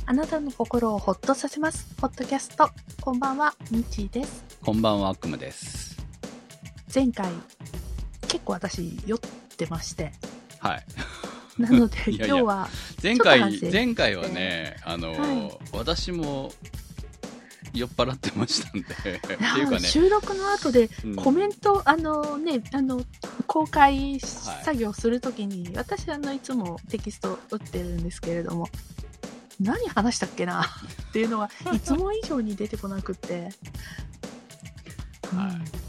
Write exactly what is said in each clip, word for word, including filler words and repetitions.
あなたの心をほっとさせますポッドキャスト。こんばんは、みちです。 こんばんは、悪夢です。 前回結構私酔ってまして、 はいなのでいやいや今日は前回前回はね、あの、はい、私も酔っ払ってましたんでっていうかね、 収録の後でコメント、うん、あのねあの公開作業するときに、はい、私あのいつもテキスト打ってるんですけれども、何話したっけなっていうのがいつも以上に出てこなくってはい、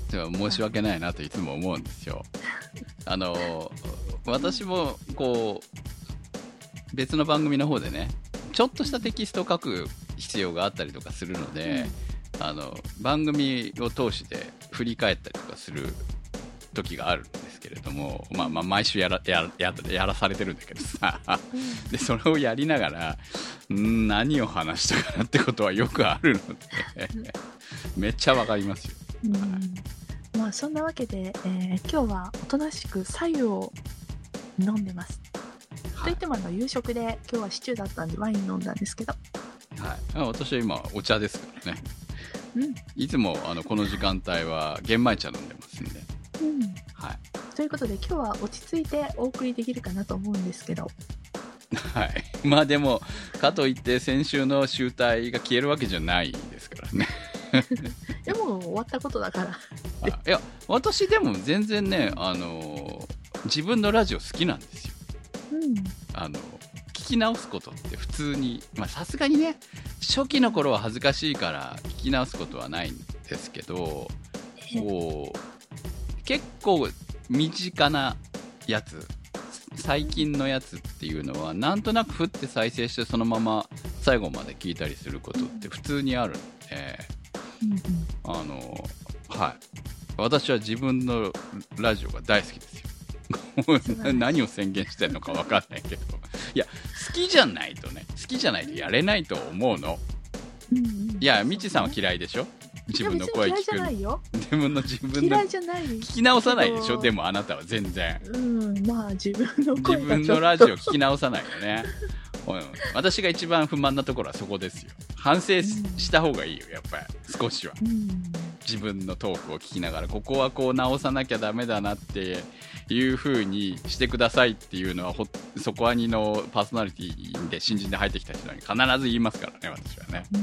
でも申し訳ないなといつも思うんですよ。あの私もこう別の番組の方でね、ちょっとしたテキストを書く必要があったりとかするので、うん、あの番組を通して振り返ったりとかする時があるんですけれども、まあまあ毎週やら、やら、やらされてるんだけどさ、うん、でそれをやりながらん何を話したかなってことはよくあるのでめっちゃわかりますよ。 うん、はい、まあそんなわけで、えー、今日はおとなしく白湯を飲んでます、はい、といってもあの夕食で今日はシチューだったんでワイン飲んだんですけど、 はい、私は今お茶ですからね、うん、いつもあのこの時間帯は玄米茶飲んでますんで、 うんはい、ということで今日は落ち着いてお送りできるかなと思うんですけど、 はい、まあでもかといって先週の集大が消えるわけじゃないですからねでも終わったことだからいや私でも全然ね、あの自分のラジオ好きなんですよ、うん、あの聞き直すことって普通にさすがにね初期の頃は恥ずかしいから聞き直すことはないんですけど、こう結構身近なやつ最近のやつっていうのはなんとなく振って再生してそのまま最後まで聞いたりすることって普通にあるので、うん、あのはい私は自分のラジオが大好きですよ何を宣言してるのか分かんないけどいや好きじゃないとね好きじゃないとやれないと思うの、うんうん、いやみちさんは嫌いでしょ、自分の声聞くの自分の自分の嫌いじゃない聞き直さないでしょ。でもあなたは全然、 うん、まあ自分の声自分のラジオ聞き直さないよねうん、私が一番不満なところはそこですよ。反省 し,、うん、した方がいいよやっぱり少しは、うん、自分のトークを聞きながらここはこう直さなきゃダメだなっていう風にしてくださいっていうのはほそこアニのパーソナリティで新人で入ってきた人に必ず言いますからね私はね、うん、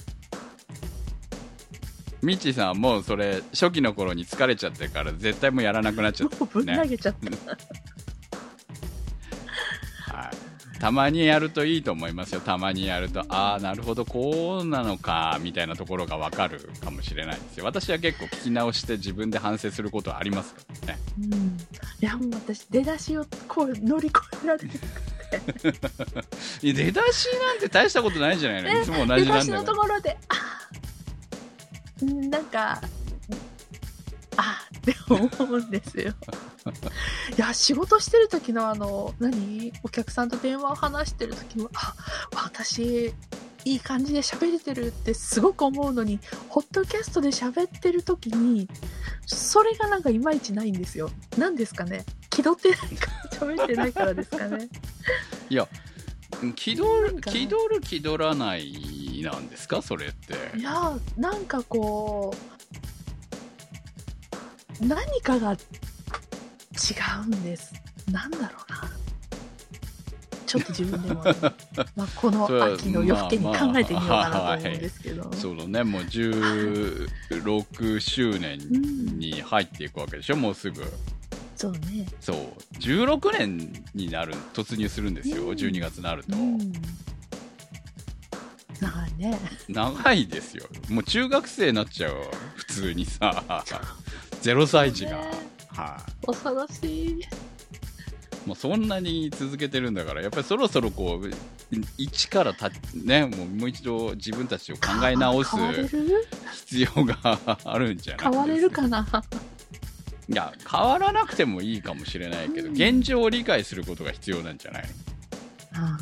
ミッチーさんはもうそれ初期の頃に疲れちゃってから絶対もうやらなくなっちゃった、ね、 もうぶん投げちゃったはい、たまにやるといいと思いますよ。たまにやるとああなるほどこうなのかみたいなところが分かるかもしれないですよ。私は結構聞き直して自分で反省することはありますからね、うん、 いやもう私出だしをこう乗り越えられなくていや出だしなんて大したことないじゃないの、いつも同じなんだから。 出だしのところであなんかあって思うんですよいや仕事してる時のあの何お客さんと電話を話してる時もあ私いい感じで喋れてるってすごく思うのにホットキャストで喋ってる時にそれがなんかいまいちないんですよ。なんですかね、気取ってないから喋ってないからですかねいや気取る気取る気取らないなんですかそれって。 いやなんかこう何かが違うんです。なんだろうな、ちょっと自分でも、ねまあ、この秋の夜更けに考えてみようかなと思うんですけど、まあまあはい、 そうだね、もうじゅうろくしゅうねんに入っていくわけでしょ、うん、もうすぐ。 そうね、 そうじゅうろくねんになる突入するんですよ、うん、じゅうにがつになると、うん、 長いね。 長いですよ。もう中学生になっちゃう普通にさゼロさい児が、ね、はあ、恐ろしい。 もうそんなに続けてるんだからやっぱりそろそろこう一からた、ね、もうもう一度自分たちを考え直す必要があるんじゃないですか。 変われるかな。 いや変わらなくてもいいかもしれないけど、うん、現状を理解することが必要なんじゃないの。 あ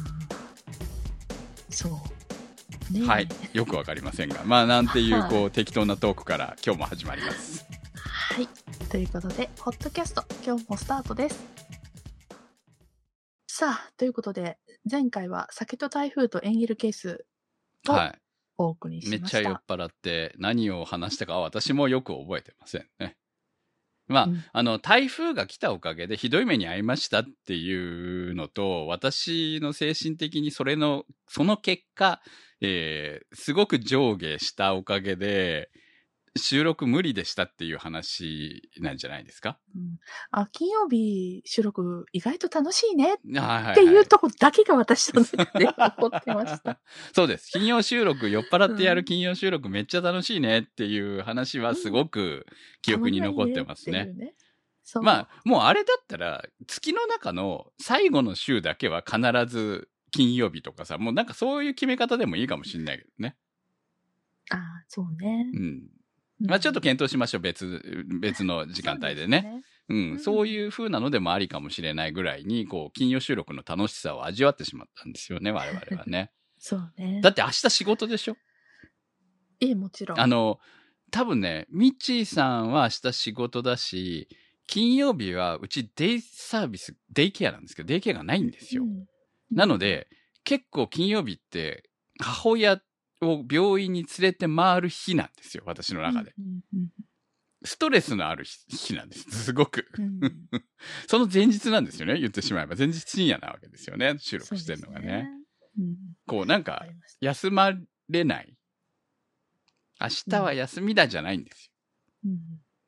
そうね、 はいよくわかりませんがまあなんていうこう適当なトークから今日も始まります。 はいということでホットキャスト今日もスタートです。 さあ、ということで、前回は酒と台風とエンゲル係数をはい。 お送りしめっました。 ちゃ酔っ払って何を話したかは私もよく覚えてませんね。まあ、 うん、 あの、台風が来たおかげでひどい目に遭いましたっていうのと、私の精神的にそれの、その結果、えー、すごく上下したおかげで、収録無理でしたっていう話なんじゃないですか？ うん、あ、金曜日収録意外と楽しいねはいはい、 っていうとこだけが私の中で思ってました。 そうです。金曜収録、酔っ払ってやる金曜収録めっちゃ楽しいねっていう話はすごく記憶に残ってますね。うん、ね、まあ、もうあれだったら、月の中の最後の週だけは必ず金曜日とかさ、もうなんかそういう決め方でもいいかもしれないけどね。 ああ、そうね。 うん。まあちょっと検討しましょう。別、別の時間帯でね。そうですね。うん、うん、そういう風なのでもありかもしれないぐらいに、こう、金曜収録の楽しさを味わってしまったんですよね、我々はね。 そうね。 だって明日仕事でしょ？ ええ、もちろん。 あの、多分ね、ミッチーさんは明日仕事だし、金曜日はうちデイサービス、デイケアなんですけど、デイケアがないんですよ。うん、なので、結構金曜日って母親を病院に連れて回る日なんですよ、私の中で。うんうんうん、ストレスのある日なんです。すごく。うん、その前日なんですよね、言ってしまえば。前日深夜なわけですよね、収録してるのがね。ね、うん、こう、なんか、休まれない。明日は休みだじゃないんですよ。うんうん、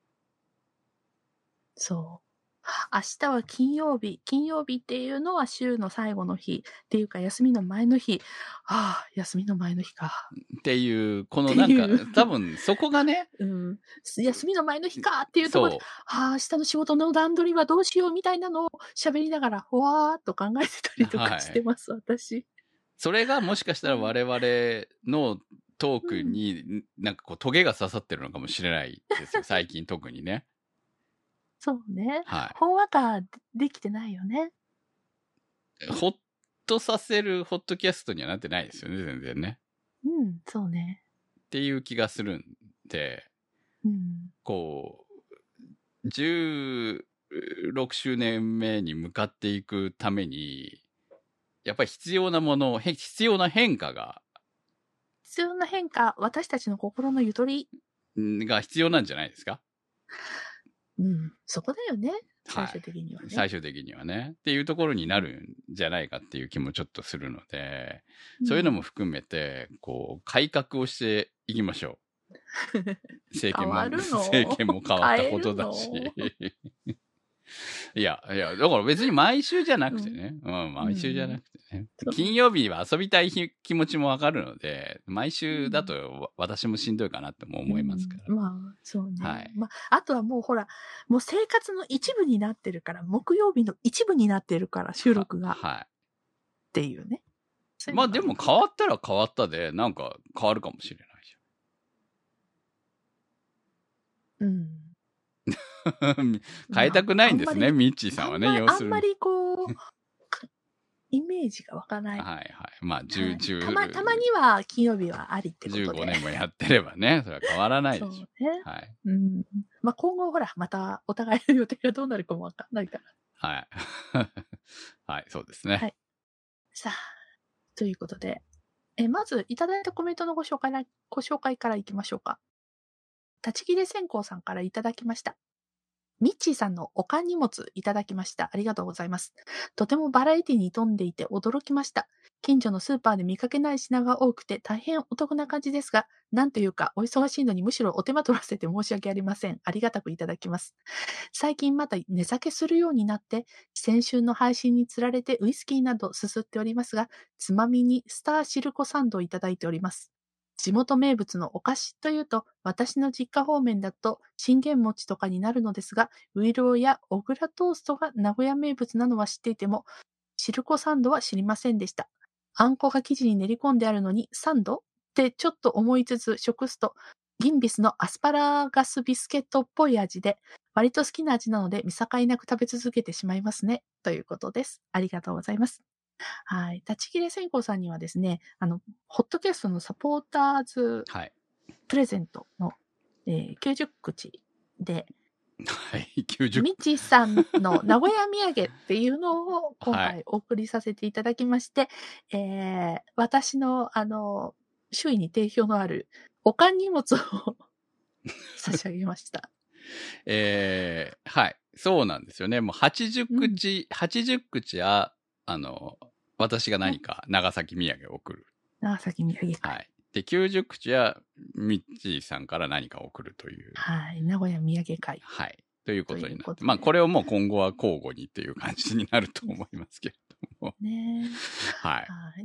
そう。明日は金曜日。金曜日っていうのは週の最後の日っていうか休みの前の日。ああ、休みの前の日か。 っていう、このなんか、多分そこがね、 うん。休みの前の日かっていうところで、ああ、明日の仕事の段取りはどうしようみたいなのを喋りながら、ふわーっと考えてたりとかしてます、はい、私。 それがもしかしたら我々のトークになんかこうトゲが刺さってるのかもしれないですよ、最近特にね。 そうね。 はい。 ほんわかできてないよね。 ほっとさせるホットキャストにはなってないですよね、全然ね。 うん、そうね。 っていう気がするんで、うん、こう、じゅうろくしゅうねんめに向かっていくために、やっぱり必要なもの、必要な変化が。 必要な変化、私たちの心のゆとり。 が必要なんじゃないですか？ うん、そこだよね。最終的にはね、はい。 最終的にはね。っていうところになるんじゃないかっていう気もちょっとするので、うん、そういうのも含めて、こう、改革をしていきましょう。政権も、政権も変わったことだし。いや、いや、だから別に毎週じゃなくてね。うん、うん、毎週じゃなくてね。うん、金曜日は遊びたい気持ちもわかるので、毎週だと私もしんどいかなっても思いますから。 うん、まあ、そうね。 はい。 まあ、あとはもうほら、もう生活の一部になってるから、木曜日の一部になってるから、収録が。 は、はい。 っていうね。 ういうまあでも変わったら変わったで、なんか変わるかもしれないじゃん。うん。変えたくないんですね、まあ、ミッチーさんはね、 要するに。あんまりこう、イメージが湧かない。 はいはい。まあ、十、十、 はい、たま、たまには金曜日はありってことで。 じゅうごねんもやってればね、それは変わらないでしょ。そうね。はい。うん。まあ今後ほら、またお互いの予定がどうなるかもわかんないから。 はい。はい、そうですね。 はい。さあ、ということで、え、まずいただいたコメントのご紹介、ご紹介からいきましょうか。立ち切れ線香さんからいただきました。ミッチーさんのおかん荷物いただきました。ありがとうございます。とてもバラエティに富んでいて驚きました。近所のスーパーで見かけない品が多くて大変お得な感じですが、なんというかお忙しいのにむしろお手間取らせて申し訳ありません。ありがたくいただきます。最近また寝酒するようになって、先週の配信につられてウイスキーなどすすっておりますが、つまみにスターシルコサンドをいただいております。地元名物のお菓子というと、私の実家方面だと信玄餅とかになるのですが、ウイローや小倉トーストが名古屋名物なのは知っていても、シルコサンドは知りませんでした。あんこが生地に練り込んであるのにサンドってちょっと思いつつ食すと、ギンビスのアスパラガスビスケットっぽい味で、割と好きな味なので見境なく食べ続けてしまいますね。ということです。ありがとうございます。はい。立ち切れ線香さんにはですね、あの、ホットキャストのサポーターズプレゼントの、はい、えー、きゅうじゅっくちで、 はい、きゅうじゅう。 みちさんの名古屋土産っていうのを今回お送りさせていただきまして、はい、えー、私の、あの、周囲に定評のあるおかん荷物を差し上げました。 えー、はい。そうなんですよね。もうはちじゅう口、うん、はちじゅう口は、あの、私が何か長崎土産を送る。 長崎土産会。 はい。で、きゅうじゅう口は、ミッチーさんから何か送るという。 はい。名古屋土産会。 はい。ということになって。まあ、これをもう今後は交互にっていう感じになると思いますけれども。 ねはい。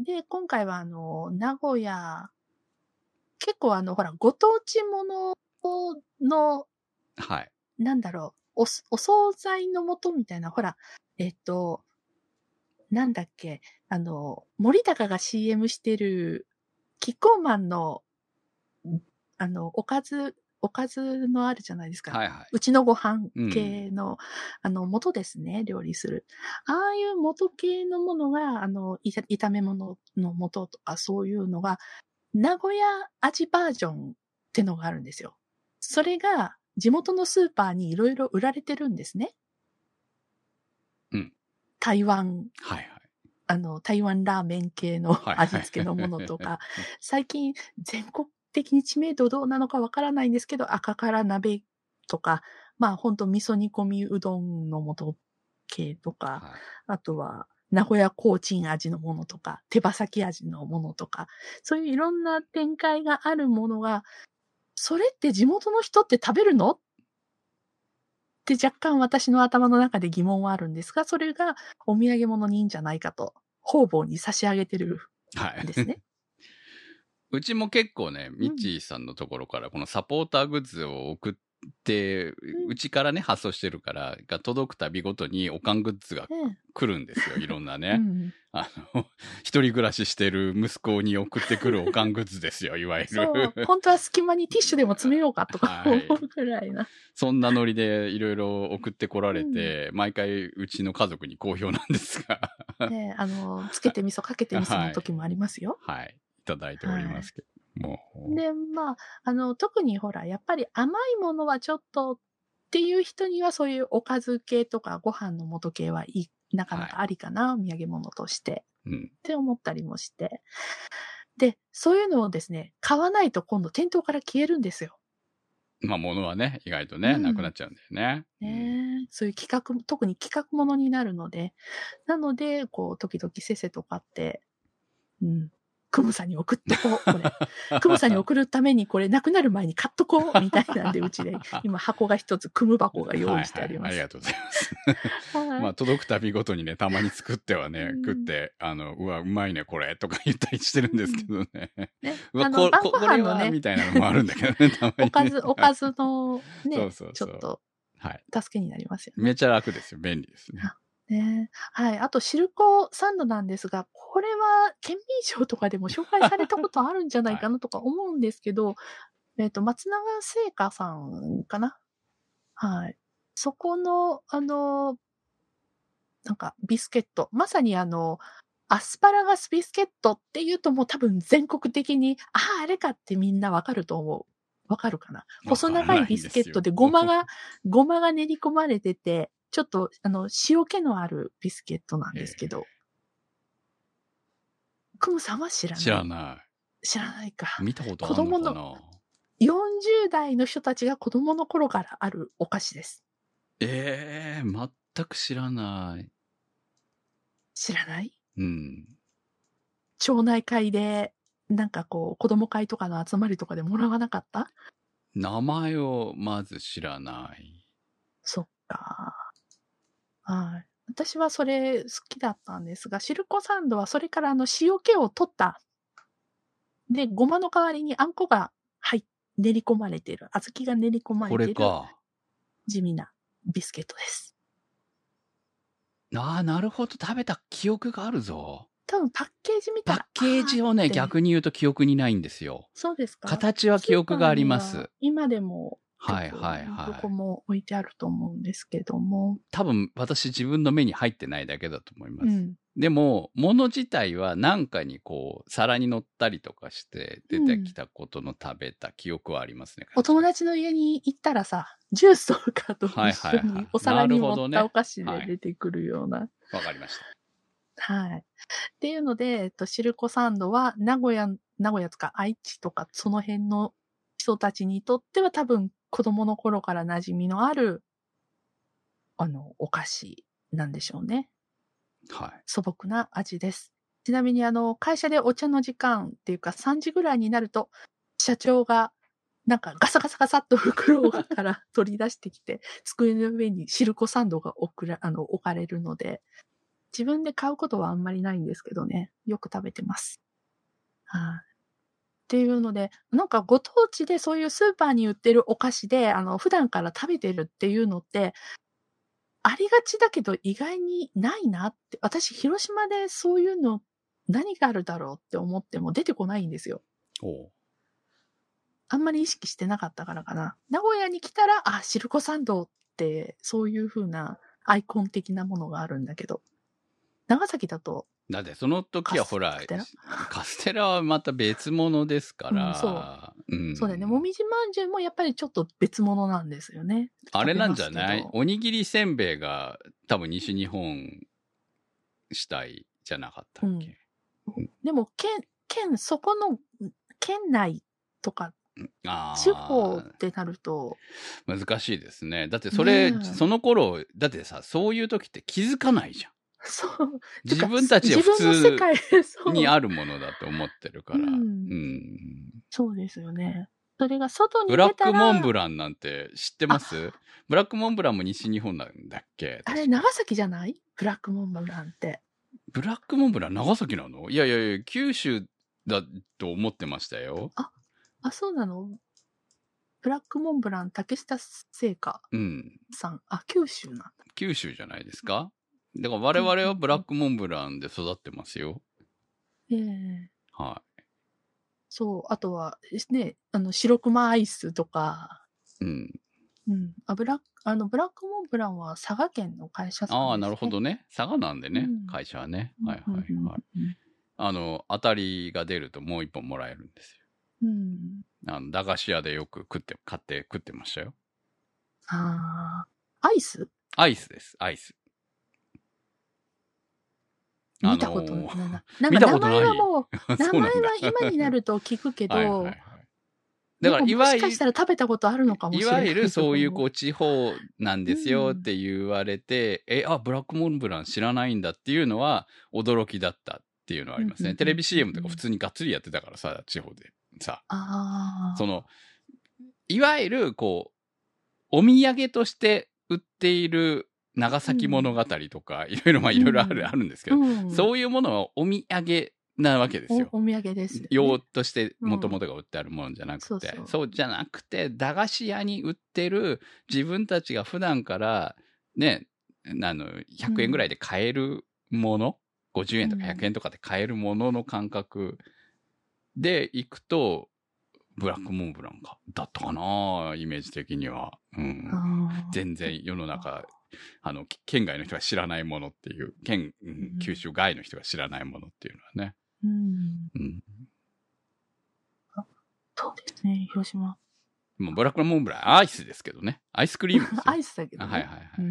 で、今回は、あの、名古屋、結構あの、ほら、ご当地ものの、 はい。 なんだろう、お、お惣菜の素みたいな、ほら、えっと、なんだっけ、あの、森高が シーエム してる、キッコーマンの、あの、おかず、おかずのあるじゃないですか。 はいはい。 うちのご飯系の、うん、あの、元ですね、料理する。ああいう元系のものが、あの、炒め物の元とかそういうのが、名古屋味バージョンってのがあるんですよ。それが、地元のスーパーにいろいろ売られてるんですね。 うん。 台湾。 はいはい。 あの、台湾ラーメン系の味付けのものとか、はいはい、最近全国的に知名度どうなのかわからないんですけど、赤から鍋とか、まあほんと味噌煮込みうどんの素系とか、はい、あとは名古屋コーチン味のものとか、手羽先味のものとか、そういういろんな展開があるものが、それって地元の人って食べるのって若干私の頭の中で疑問はあるんですが、それがお土産物にいいんじゃないかと、方々に差し上げてるんですね。 はい、うちも結構ね、ミッチーさんのところからこのサポーターグッズを送って、うち、ん、からね、発送してるから、が届くたびごとにおかんグッズが来るんですよ、いろんなね。うん、あの、一人暮らししてる息子に送ってくるおかんグッズですよ、いわゆる。 そう、本当は隙間にティッシュでも詰めようかとか思うくらいな。はい、 そんなノリでいろいろ送ってこられて、うん、毎回うちの家族に好評なんですが。 ね、あの、つけて味噌かけて味噌の時もありますよ。 はい。はい、いただいておりますけど。はいもうで、まあ、あの、特にほら、やっぱり甘いものはちょっとっていう人にはそういうおかず系とかご飯の素系はいい、なかなかありかな、はい、お土産物として、うん。って思ったりもして。で、そういうのをですね、買わないと今度店頭から消えるんですよ。 まあ、物はね、意外とね、うん、なくなっちゃうんだよね。 ね、うん、そういう企画、特に企画物になるので、なので、こう、時々せっせと買って、うん。クムさんに送っとこう、これ。クムさんに送るためにこれなくなる前に買っとこう、みたいなんで、うちで、今箱が一つ、クム箱が用意してあります。 はいはい、ありがとうございます。はい、まあ、届くたびごとにね、たまに作ってはね、うん、食って、あの、うわ、うまいね、これ、とか言ったりしてるんですけどね。うん、ねうわ、こ、これは、みたいなのもあるんだけどね、たまに、ね。 おかず、おかずのね、 そうそうそうちょっと、はい。助けになりますよね。めっちゃ楽ですよ、便利ですね。 ね、はい。あと、シルコサンドなんですが、これは、県民賞とかでも紹介されたことあるんじゃないかなとか思うんですけど、はい、えっと、松永製菓さんかな。はい。そこの、あの、なんか、ビスケット。まさにあの、アスパラガスビスケットっていうともう多分全国的に、ああ、あれかってみんなわかると思う。わかるかな。細長いビスケットでごまが、ごまが練り込まれてて、ちょっと、あの、塩気のあるビスケットなんですけど。クムさんは知らない。 知らない。 知らないか。 見たことあるのかな。子供の、 よんじゅう代の人たちが子供の頃からあるお菓子です。 ええー、全く知らない。 知らない？ うん。 町内会で、なんかこう、子供会とかの集まりとかでもらわなかった？ 名前をまず知らない。 そっか。はい。私はそれ好きだったんですが、シルコサンドはそれからあの塩気を取った。で、ごまの代わりにあんこが入っ練り込まれている。小豆が練り込まれている。これか。地味なビスケットです。 ああ、なるほど。食べた記憶があるぞ。 多分パッケージ見たら。 パッケージをね、逆に言うと記憶にないんですよ。 そうですか。 形は記憶があります。 今でも、 はいはいはい。 どこも置いてあると思うんですけども。 多分私自分の目に入ってないだけだと思います。うん、でも、物自体は何かにこう、皿に乗ったりとかして出てきたことの食べた記憶はありますね。 うん、お友達の家に行ったらさ、 ジュースとかとはい一緒はいはいにお皿になるほどね盛ったお菓子で出てくるような。 わかりました。 はい。っていうので、えっと、シルコサンドは名古屋、名古屋つか愛知とかその辺の人たちにとっては多分子供の頃から馴染みのある、あの、お菓子なんでしょうね。 はい。 素朴な味です。ちなみにあの、会社でお茶の時間っていうかさんじぐらいになると、社長がなんかガサガサガサっと袋から取り出してきて、机の上にシルコサンドが置くら、あの、置かれるので、自分で買うことはあんまりないんですけどね、よく食べてます。はい、っていうので、なんかご当地でそういうスーパーに売ってるお菓子で、あの、普段から食べてるっていうのって、ありがちだけど意外にないなって、私、広島でそういうの何があるだろうって思っても出てこないんですよ。 おうあんまり意識してなかったからかな。名古屋に来たら、あ、シルコサンドってそういう風なアイコン的なものがあるんだけど、長崎だと、 だってその時はほらカステラカステラはまた別物ですから、 うんそううんそうだよね。もみじまんじゅうもやっぱりちょっと別物なんですよね。 あれなんじゃない食べますけどおにぎりせんべいが多分西日本主体じゃなかったっけ、 でも、県、県、そこの、県内とか、 あ地方ってなると。 難しいですね。だってそれ、 ね、 その頃、だってさ、そういう時って気づかないじゃん。 そう。 自分たちは普通にあるものだと思ってるから。うんうん、 そうですよね。それが外に出たら。ブラックモンブランなんて知ってます？ブラックモンブランも西日本なんだっけ？ あれ、長崎じゃない？ブラックモンブランって。 ブラックモンブラン長崎なの？いやいやいや、九州だと思ってましたよ。 あ、あ、そうなの？ブラックモンブラン竹下製菓さん、うん、あ、九州なんだ。 九州じゃないですか？だから我々はブラックモンブランで育ってますよ。 ええー、 はい。 そう、あとはね、あの、白熊アイスとか。 うん。 うん。あ、ブラック、あの、ブラックモンブランは佐賀県の会社さんですね。 ああ、なるほどね。佐賀なんでね、うん、会社はね。はいはいはい。うんうんうん、あの、当たりが出るともう一本もらえるんですよ。うん。あの、駄菓子屋でよく食って、買って食ってましたよ。 ああ。アイス？ アイスです、アイス。 見たことない。なんか名前はもう、名前は今になると聞くけど、はいはいはい、だからいわゆる、もしかしたら食べたことあるのかもしれない。 いわゆるそういうこう地方なんですよって言われて、うん、え、あ、ブラックモンブラン知らないんだっていうのは驚きだったっていうのはありますね。うんうんうんうん、テレビ シーエム とか普通にがっつりやってたからさ、地方でさ。あその、いわゆるこう、お土産として売っている長崎物語とか、いろいろまあいろいろある、うん、あるんですけど、うん、そういうものはお土産なわけですよ。 お, お土産です、ね。 用として元々が売ってあるものじゃなくて、うん、そうそう、そうじゃなくて、駄菓子屋に売ってる自分たちが普段からね、あの、ひゃくえんぐらいで買えるもの、うん、ごじゅうえんとかひゃくえんとかで買えるものの感覚で行くと、ブラックモンブランか、だったかな、イメージ的には。うん、全然世の中、あの、県外の人が知らないものっていう、県、うん、九州外の人が知らないものっていうのはね。うん。うん、 そうですね、広島。 もうブラックモンブラン、アイスですけどね。アイスクリームですよ。 アイスだけどね。 はいはいはい。 うん。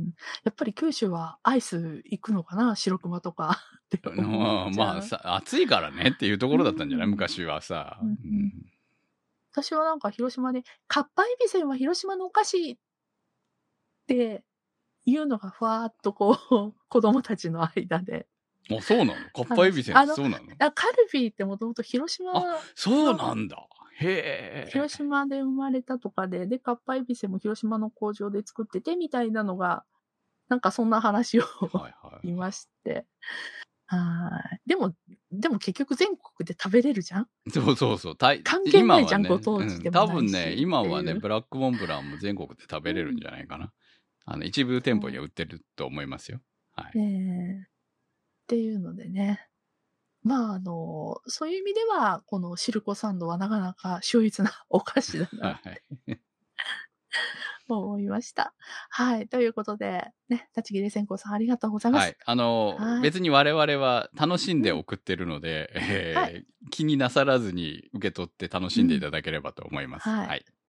やっぱり九州はアイス行くのかな、白熊とかってまあ、まあさ、暑いからねっていうところだったんじゃない、うん、昔はさ。うんうん私はなんか広島で、かっぱえびせんは広島のお菓子っていうのがふわーっとこう、子供たちの間で。 あ、そうなの？かっぱえびせんってそうなの？ あ、カルビーってもともと広島。 あ、そうなんだ。へえ。 広島で生まれたとかで、で、かっぱえびせんも広島の工場で作っててみたいなのが、なんかそんな話をいまして。はい。でも、でも結局全国で食べれるじゃん？ そうそうそう。 関係ないじゃん、 ね、 ご当地でもないし、うん。多分ね、今はね、ブラックモンブランも全国で食べれるんじゃないかな。うん、あの、一部店舗には売ってると思いますよ。はい。 えー、っていうのでね。まあ、あの、そういう意味では、このシルコサンドはなかなか秀逸なお菓子だなって、はい、思いました。はい。ということで、ね、立ち切り線香さんありがとうございます。 はい。あの、はい、別に我々は楽しんで送ってるので、うんえーはい、気になさらずに受け取って楽しんでいただければと思います。うん、はい、はい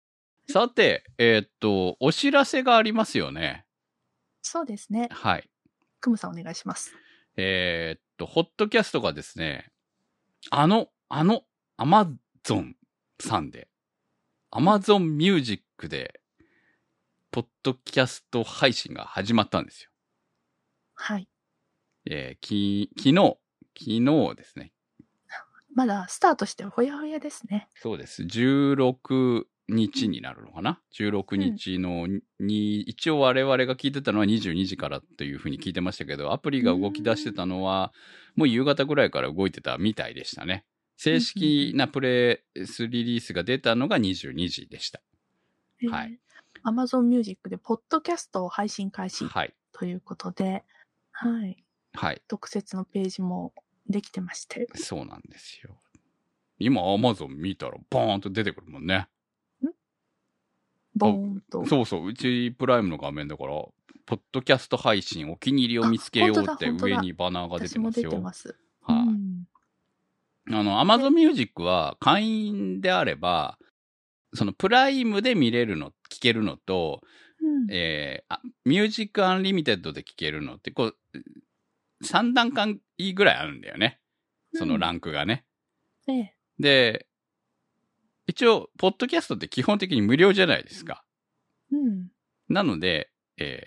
さて、えーっと、お知らせがありますよね。 そうですね。 はい。 クムさんお願いします。 えーっと、ホットキャストがですね、あの、あの、アマゾンさんで、アマゾンミュージックで、ポッドキャスト配信が始まったんですよ。 はい。 えー、き、昨日、昨日ですね。 まだスタートしてほやほやですね。 そうです。じゅうろくにちになるのかな、うん、じゅうろくにちのに、一応我々が聞いてたのはにじゅうにじからというふうに聞いてましたけど、アプリが動き出してたのは、もう夕方ぐらいから動いてたみたいでしたね。正式なプレスリリースが出たのがにじゅうにじでした。はい。 Amazon Music でポッドキャストを配信開始ということで、はい。はい。 はい。 特設のページもできてまして。 そうなんですよ。今 Amazon 見たらバーンと出てくるもんね。 んボーンと。 そうそう。うちプライムの画面だから、ポッドキャスト配信お気に入りを見つけようって上にバナーが出てますよ。 私も出てます。 はい、あ。あの、Amazon Music は会員であれば、そのプライムで見れるの、聞けるのと、うん、えー、ミュージックアンリミテッドで聞けるのって、こう、さん段階ぐらいあるんだよね。そのランクがね。 うん、ええ。 で、一応、ポッドキャストって基本的に無料じゃないですか。 うん。 なので、え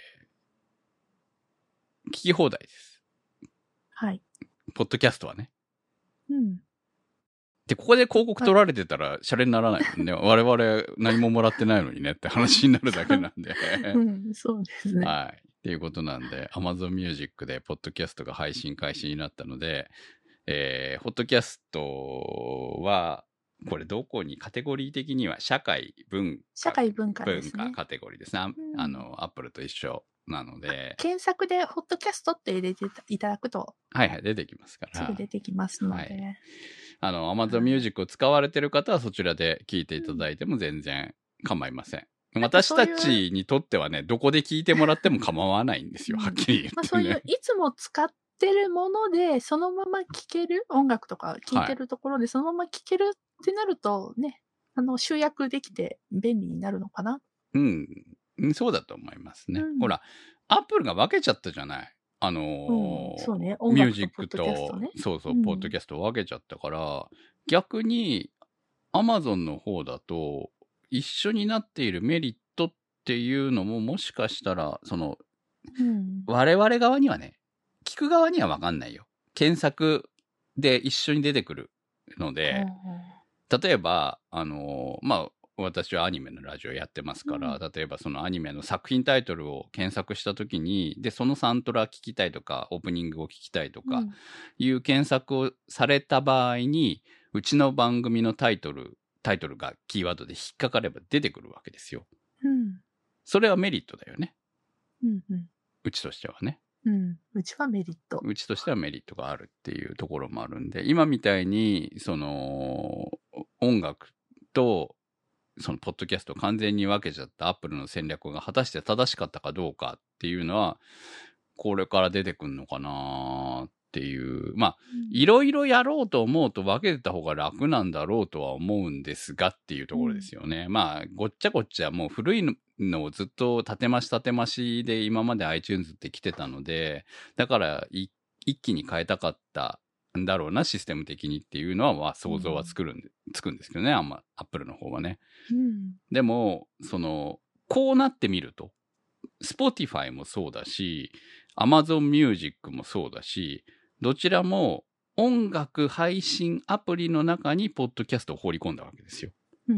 ー、聞き放題です。 はい。 ポッドキャストはね。 うん。 で、ここで広告取られてたら、シャレにならないもんね。我々何ももらってないのにねって話になるだけなんで。 うん、そうですね。 はい。っていうことなんで、Amazon Music でポッドキャストが配信開始になったので、えー、ポッドキャストは、これどこにカテゴリー的には社会文化。 社会文化ですね。 文化カテゴリーですね。うん、あの、Apple と一緒なので。 検索でホットキャストって入れていただくと。 はいはい、出てきますから。 すぐ出てきますので。はい、 あの、Amazon Music を使われてる方はそちらで聞いていただいても全然構いません。うん、私たちにとってはね、どこで聞いてもらっても構わないんですよ、はっきり言って、ね。 まあ、そういういつも使ってるものでそのまま聴ける、音楽とか聴いてるところでそのまま聴けるってなるとね、あの、集約できて便利になるのかな。 うん。そうだと思いますね。うん、ほら、Apple が分けちゃったじゃない。あのーうん、そうね、 音楽とミュージックと、ね、そうそう、ポッドキャストを分けちゃったから、うん、逆に Amazon の方だと、一緒になっているメリットっていうのももしかしたら、その、うん、我々側にはね、聞く側には分かんないよ。検索で一緒に出てくるので、うん、例えば、あのー、まあ、私はアニメのラジオやってますから、うん、例えばそのアニメの作品タイトルを検索したときに、で、そのサントラ聞きたいとか、オープニングを聞きたいとか、いう検索をされた場合に、うちの番組のタイトル、タイトルがキーワードで引っかかれば出てくるわけですよ。うん、それはメリットだよね。うんうん、うちとしてはね。 うん、うちはメリット。 うちとしてはメリットがあるっていうところもあるんで、今みたいに、その、音楽と、そのポッドキャストを完全に分けちゃったアップルの戦略が果たして正しかったかどうかっていうのは、これから出てくるのかなっていう。まあ、いろいろやろうと思うと分けてた方が楽なんだろうとは思うんですがっていうところですよね。うん、まあ、ごっちゃごっちゃもう古いのをずっと立て増し立て増しで今まで iTunes って来てたので、だから一気に変えたかったんだろうな、システム的にっていうのは、まあ、想像はつくるんで、うん、つくんですけどね、あんま、アップルの方はね。うん、でも、その、こうなってみると、Spotify もそうだし、Amazon Music もそうだし、どちらも音楽配信アプリの中にポッドキャストを放り込んだわけですよ。うん、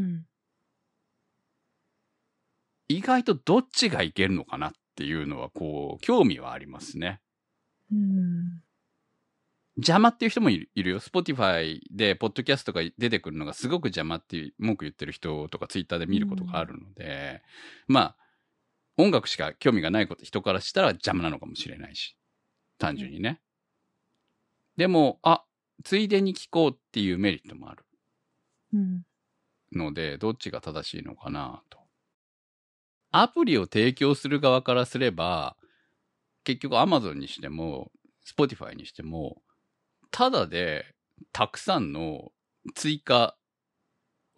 意外とどっちがいけるのかなっていうのは、こう、興味はありますね。うん、邪魔っていう人もいるよ。Spotify でポッドキャストが出てくるのがすごく邪魔っていう文句言ってる人とか Twitter で見ることがあるので、うん、まあ、音楽しか興味がないこと人からしたら邪魔なのかもしれないし。単純にね。うん、でも、あ、ついでに聞こうっていうメリットもある。うん、ので、どっちが正しいのかなと。アプリを提供する側からすれば、結局 Amazon にしても、Spotify にしても、ただでたくさんの追加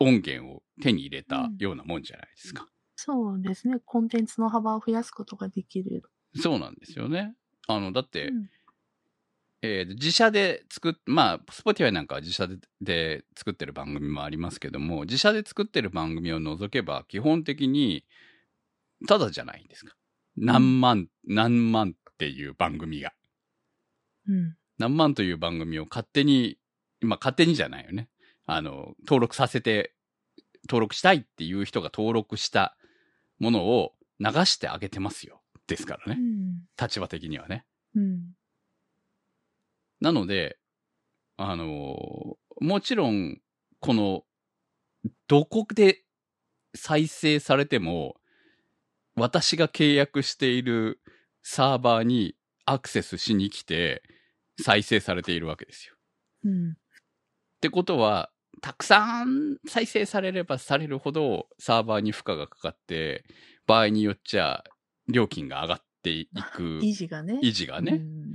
音源を手に入れたようなもんじゃないですか。うん、 そうですね。コンテンツの幅を増やすことができる。 そうなんですよね。あの、だって、うん、えー、自社で作っ、まあ、Spotify なんかは自社で、で作ってる番組もありますけども、自社で作ってる番組を除けば、基本的に、ただじゃないんですか。何万、うん、何万っていう番組が。 うん。 何万という番組を勝手に、まあ勝手にじゃないよね。あの、登録させて、登録したいっていう人が登録したものを流してあげてますよ。ですからね。 うん、 立場的にはね。 うん。 なので、あの、もちろん、この、どこで再生されても、私が契約しているサーバーにアクセスしに来て、再生されているわけですよ。 うん。 ってことは、たくさん再生されればされるほどサーバーに負荷がかかって、場合によっちゃ料金が上がっていく。 維持がね。 維持がね、うん、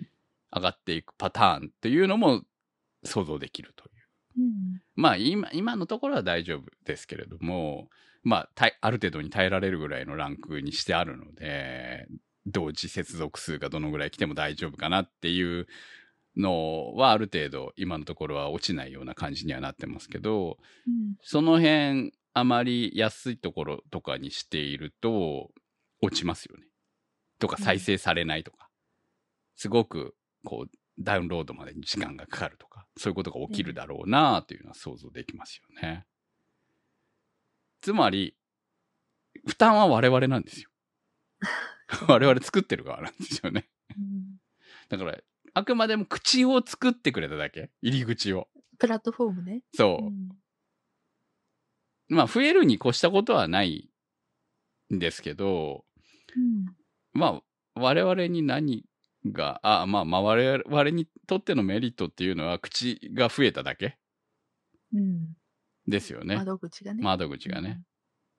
上がっていくパターンっていうのも想像できるという。 うん、 まあ今、今のところは大丈夫ですけれども、まあ、ある程度に耐えられるぐらいのランクにしてあるので、同時接続数がどのぐらい来ても大丈夫かなっていうのはある程度今のところは落ちないような感じにはなってますけど、 うん、 その辺あまり安いところとかにしていると落ちますよね。とか再生されないとか、うん、すごくこうダウンロードまでに時間がかかるとか、そういうことが起きるだろうなというのは想像できますよね。つまり負担は我々なんですよ。我々作ってる側なんですよね。 うん、 だからあくまでも口を作ってくれただけ、入り口を。 プラットフォームね。 そう。うん、まあ増えるに越したことはないんですけど、 うん、 まあ我々に何が、あ、まあまあ我々にとってのメリットっていうのは口が増えただけ、 うん、 ですよね。 窓口がね。 窓口がね。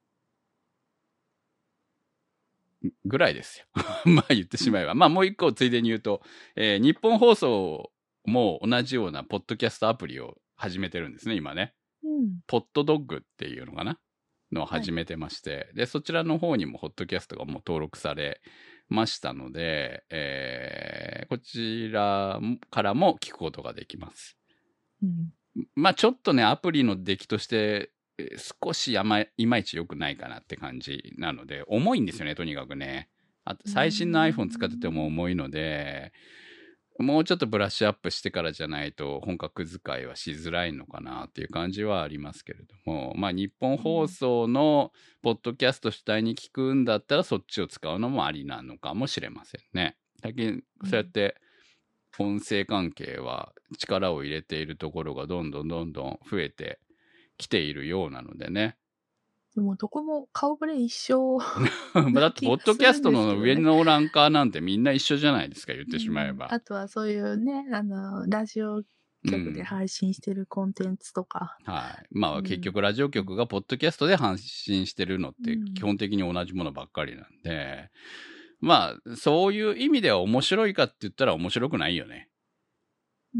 うん、ぐらいですよ。まあ言ってしまえば。まあもう一個ついでに言うと、えー、日本放送も同じようなポッドキャストアプリを始めてるんですね、今ね。 うん、 ポッドドッグっていうのかなのを始めてまして、はい、で、そちらの方にもポッドキャストがもう登録されましたので、えー、こちらからも聞くことができます。 うん、 まあちょっとね、アプリの出来として少しやまいまいち良くないかなって感じなので、重いんですよね、とにかくね。あと最新の iPhone 使ってても重いので、もうちょっとブラッシュアップしてからじゃないと本格使いはしづらいのかなっていう感じはありますけれども、まあ日本放送のポッドキャスト主体に聞くんだったらそっちを使うのもありなのかもしれませんね。最近そうやって音声関係は力を入れているところがどんどんどんどん増えてきているようなのでね。 でもどこも顔ぶれ一緒。 だってポッドキャストの上のランカーなんてみんな一緒じゃないですか、言ってしまえば。 うん、あとはそういうね、あの、ラジオ局で配信してるコンテンツとか。 うん、はい。まあ、結局ラジオ局がポッドキャストで配信してるのって基本的に同じものばっかりなんで、うん、まあ、そういう意味では面白いかって言ったら面白くないよね。 うん。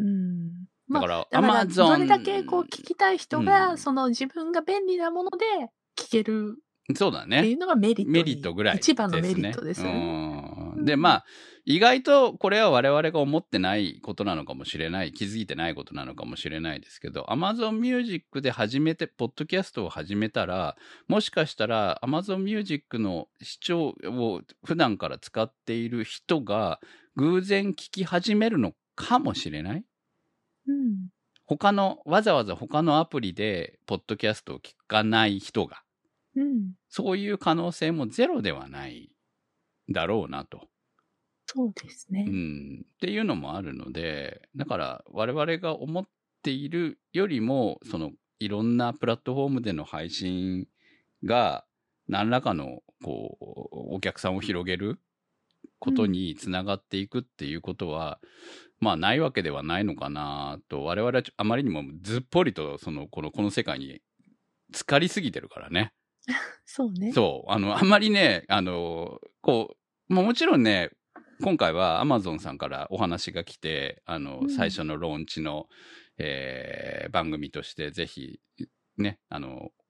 だから、 アマゾン。どれだけこう聞きたい人が、うん、その自分が便利なもので聞ける。 そうだね。 っていうのがメリット。 メリットぐらいですね。 一番のメリットですよね。 うん。で、まあ、意外とこれは我々が思ってないことなのかもしれない、気づいてないことなのかもしれないですけど、Amazon Music で始めて、ポッドキャストを始めたら、もしかしたら Amazon Music の視聴を普段から使っている人が偶然聞き始めるのかもしれない。 うん。 他の、わざわざ他のアプリでポッドキャストを聞かない人が、 うん、 そういう可能性もゼロではないだろうなと。 そうですね。 うん。っていうのもあるので、だから我々が思っているよりも、そのいろんなプラットフォームでの配信が何らかのこうお客さんを広げることにつながっていくっていうことは、うん、まあないわけではないのかなと、我々はあまりにもずっぽりとそのこのこの世界に浸かりすぎてるからね。 そうね。 そう。あの、あんまりね、あの、こう、もちろんね、今回は Amazon さんからお話が来て、あの、うん、最初のローンチの、えー、番組としてぜひ、ね、あの、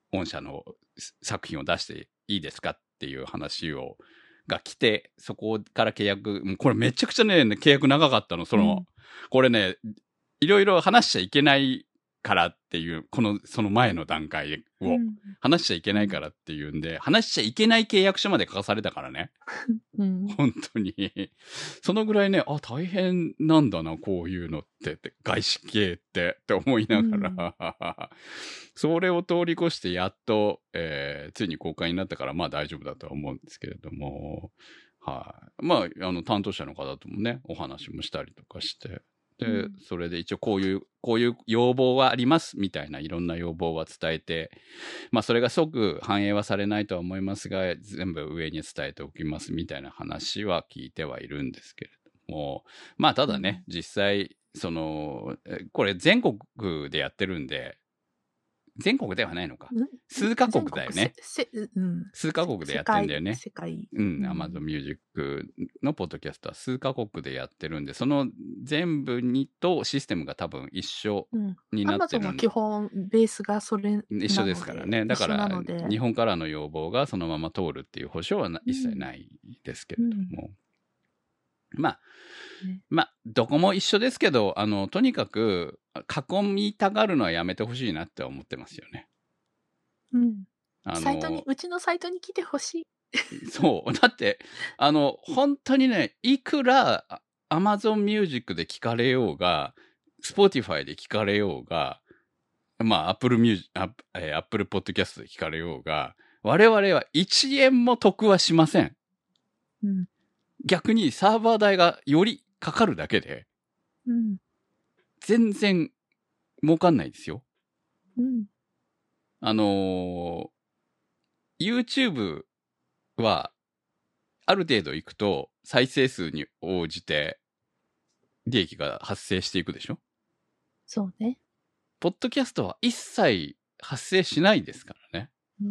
御社の作品を出していいですかっていう話を、が来て、そこから契約、これめちゃくちゃね、契約長かったの、その、うん、これね、いろいろ話しちゃいけないからっていう、この、その前の段階を、うん、話しちゃいけないからっていうんで、話しちゃいけない契約書まで書かされたからね。うん、本当に。そのぐらいね、あ、大変なんだな、こういうのってって、外資系ってって思いながら、うん、それを通り越してやっと、えー、ついに公開になったから、まあ大丈夫だとは思うんですけれども、はい、あ。まあ、あの、担当者の方ともね、お話もしたりとかして、で、うん、それで一応こういう、こういう要望はありますみたいないろんな要望は伝えて、まあそれが即反映はされないとは思いますが、全部上に伝えておきますみたいな話は聞いてはいるんですけれども、まあただね、うん、実際、その、これ全国でやってるんで、全国ではないのか。数カ国だよね。うん、数カ国でやってんだよね。 世界。 うん。Amazon Music のポッドキャストは数カ国でやってるんで、その全部にとシステムが多分一緒になってる。 Amazon の基本ベースがそれなので一緒ですからね。だから、日本からの要望がそのまま通るっていう保証は一切ないですけれども。うん、まあ、ね、まあ、どこも一緒ですけど、あの、とにかく、囲みたがるのはやめてほしいなって思ってますよね。 うん。あの、サイトに、うちのサイトに来てほしい。そう。だって、あの、本当にね、いくら Amazon Music で聞かれようが、Spotify で聞かれようが、まあ、Apple Music、Apple Podcast で聞かれようが、我々はいちえんも得はしません。うん。逆にサーバー代がよりかかるだけで、うん、全然儲かんないですよ。うん、あのー、YouTube はある程度いくと再生数に応じて利益が発生していくでしょ？ そうね。 ポッドキャストは一切発生しないですからね。うん、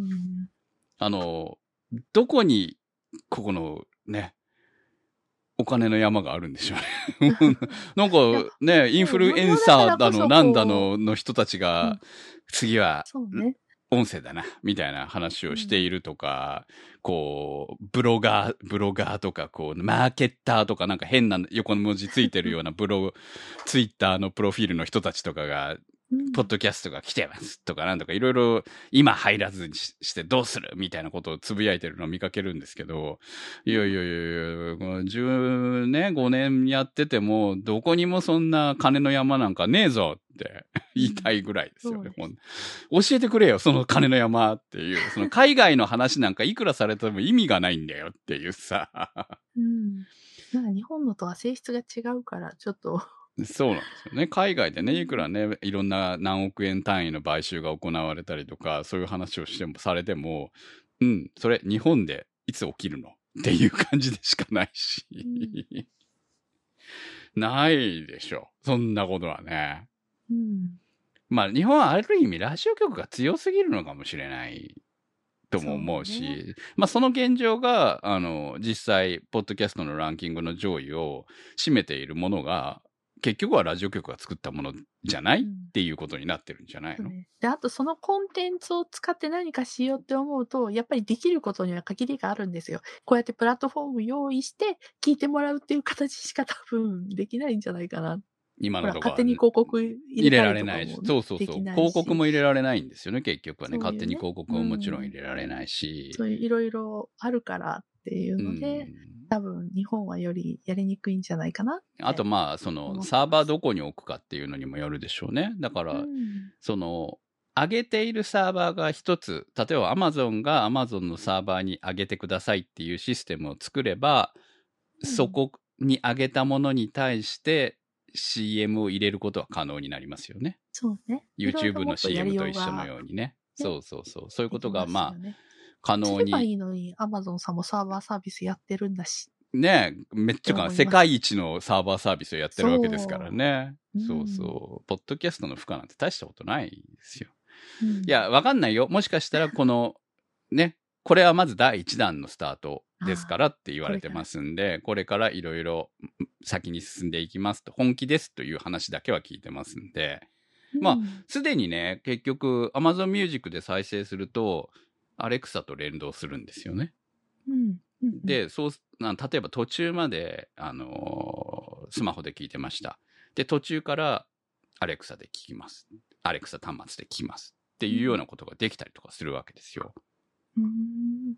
あのー、どこにここのね、お金の山があるんでしょうね。なんかね、インフルエンサーだの、なんだのの人たちが、うん、次は、音声だな、みたいな話をしているとか、うん、こう、ブロガー、ブロガーとか、こう、マーケッターとかなんか変な横文字ついてるようなブログ、ツイッターのプロフィールの人たちとかが、ポッドキャストが来てますとかなんとかいろいろ今入らずにしてどうするみたいなことをつぶやいてるのを見かけるんですけど、いやいやいやいや、じゅうねん、ごねんやっててもどこにもそんな金の山なんかねえぞって言いたいぐらいですよね。うん、教えてくれよ、その金の山っていう、その海外の話なんかいくらされても意味がないんだよっていうさ。 うん。なんか日本のとは性質が違うからちょっと。 そうなんですよね。海外でね、いくらね、いろんな何億円単位の買収が行われたりとか、そういう話をしても、されても、うん、それ日本でいつ起きるのっていう感じでしかないし。うん、ないでしょ。そんなことはね。うん、まあ、日本はある意味ラジオ局が強すぎるのかもしれないとも思うし、ね、まあその現状が、あの、実際、ポッドキャストのランキングの上位を占めているものが、結局はラジオ局が作ったものじゃない、うん、っていうことになってるんじゃないの？ で、あとそのコンテンツを使って何かしようって思うと、やっぱりできることには限りがあるんですよ。こうやってプラットフォーム用意して聞いてもらうっていう形しか多分できないんじゃないかな。 今のところ勝手に広告入れ、ね、入れられないし。 そうそうそう。広告も入れられないんですよね、結局はね。ね、勝手に広告ももちろん入れられないし。 そういういろいろあるからっていうので、うん、多分日本はよりやりにくいんじゃないかな。 あとまあ、そのサーバーどこに置くかっていうのにもよるでしょうね。だから、うん、その、上げているサーバーが一つ、例えば Amazon が Amazon のサーバーに上げてくださいっていうシステムを作れば、うん、そこに上げたものに対して、シーエム を入れることは可能になりますよね。 そうね。 YouTube の シーエム と一緒のようにね。ね、そうそうそう。そういうことが、まあ、ね、可能に。 すればいいのに、Amazon さんもサーバーサービスやってるんだし。 ねえ、めっちゃか、世界一のサーバーサービスをやってるわけですからね。そう、うん、そうそう。ポッドキャストの負荷なんて大したことないですよ。うん、いや、わかんないよ。もしかしたら、この、ね、これはまずだいいちだんのスタートですからって言われてますんで、これからいろいろ先に進んでいきますと、本気ですという話だけは聞いてますんで、 まあ、すでにね、結局、Amazon Music で再生すると、Alexa と連動するんですよね。 うんうん、 で、そう、例えば途中まで、あのー、スマホで聞いてました。で、途中から Alexa で聞きます。Alexa 端末で聞きます。っていうようなことができたりとかするわけですよ。 うん、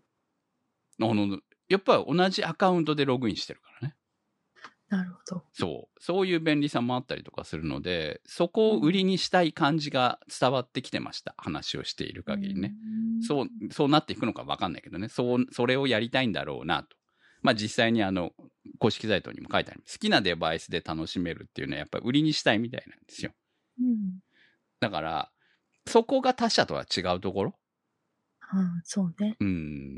あの、やっぱり同じアカウントでログインしてるからね。 なるほど。 そう。そういう便利さもあったりとかするので、そこを売りにしたい感じが伝わってきてました。話をしている限りね。うん、そう、そうなっていくのか分かんないけどね。そう、それをやりたいんだろうなと。まあ実際にあの、公式サイトにも書いてある。好きなデバイスで楽しめるっていうのはやっぱり売りにしたいみたいなんですよ。 うん、 だから、そこが他社とは違うところ、 うん、そうね。 うん、